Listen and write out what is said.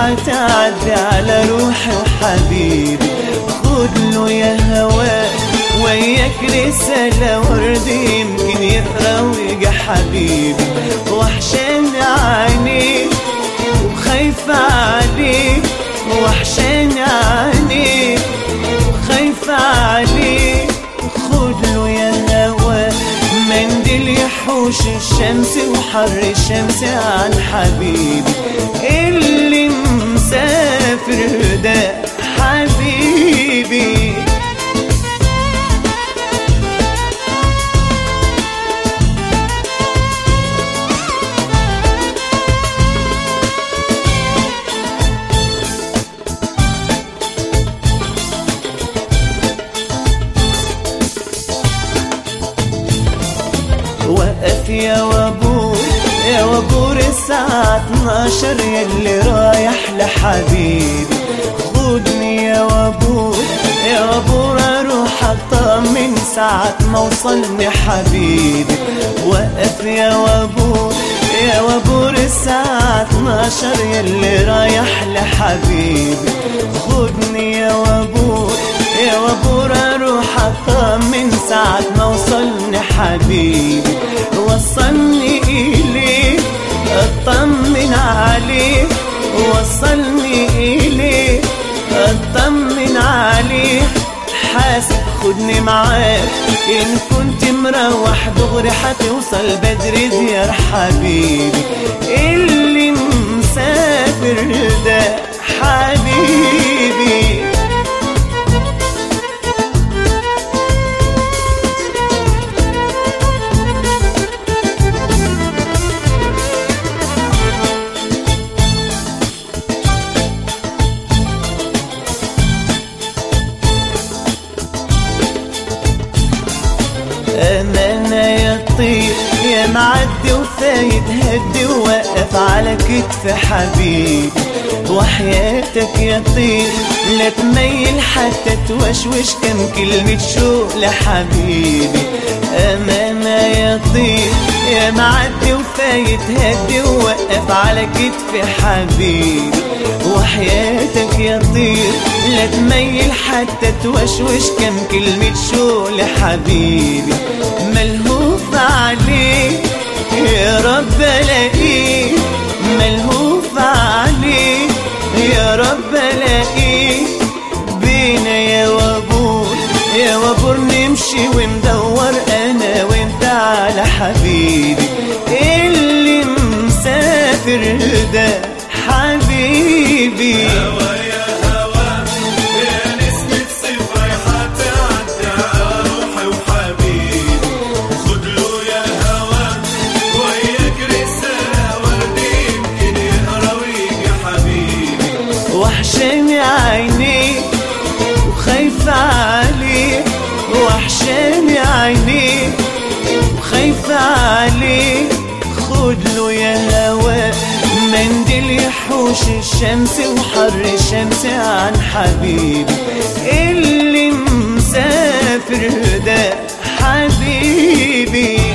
حتعدي على روحي وحبيبي. خدله يا هوا وياك رسالة ورد يمكن يقرا ويجي حبيبي. وحشاني عينيك وخايفة عليك، وحشاني عينيك وخايفة عليك. خدله يا هوا منديل يحوش الشمس وحر الشمس عن حبيبي اللي مسافر ده حبيبي. وقف يا وابور يا وابور الساعة 12 ياللي رايح لحبيبي. خدني يا وابور يا وابور اروح اطمن ساعة ما وصلني حبيبي. وقف يا وابور يا وابور الساعة 12 ياللي رايح لحبيبي. خدني يا وابور يا وابور اروح اطمن ساعة ما وصلني حبيبي. وصلني إليه اطمن عليه، وصلني إليه اطمن عليه. حاسب خدني معاك إن كنت مروح دغري حتوصل بدري ديار حبيبي اللي مسافر ده حبيبي. أمانة يا طير يا معدي وفايد هدي ووقف على كتف حبيبي. وحياتك يا طير لا تميل حتى توشوش كم كلمة شوق لحبيبي. أمانة يا طير يا معدي وفايد هدي ووقف على كتف حبيبي. وحياتك يا طير لا تميل حتى توشوش كم كلمة شوق لحبيبي. ملهوف عليك يا رب الاقيك، ملهوف عليك يا رب الاقيك. بينا يا وابور يا وابور نمشي وندور انا وانت على حبيبي اللي مسافر ده حبيبي. هوا يا هوا يا نسمة صيف رايحة تعدي على روحي وحبيبي. خدله يا هوا وياك رسالة ورد يمكن يقرا ويجي حبيبي. وحشاني عينيك وخايفة عليك، وحشاني عينيك وخايفة عليك. خدله يا هوا منديل يحوش الشمس وحر الشمس عن حبيبي اللي مسافر ده حبيبي.